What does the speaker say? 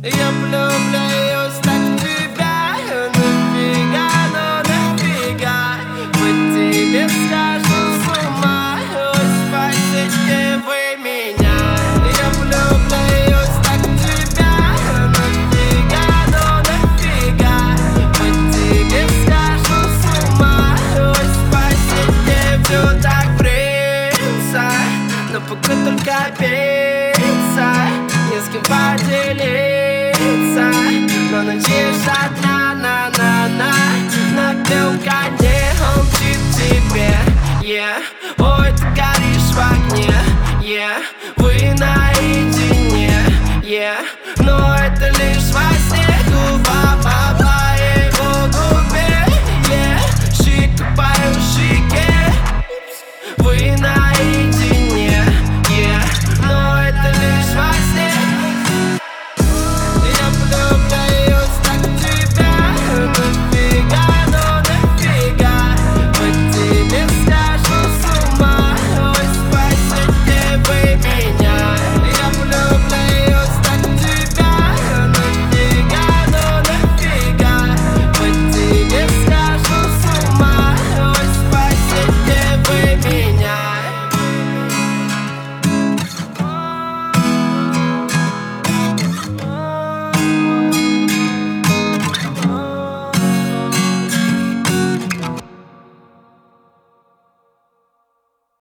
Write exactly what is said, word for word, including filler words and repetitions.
Я влюбляюсь так в тебя, нафига, ну нафига. По тебе схожу с ума, ой, спасите вы меня. Я влюбляюсь так в тебя, нафига, ну нафига. По тебе схожу с ума, ой, спасите. Все так принца, но пока только пицца, не с кем поделиться. Но ночишь одна, на-на-на, напел коне, он мчит тебе, yeah. Ой, ты горишь в огне, yeah. Вы наедине, yeah. Но это лишь во сне.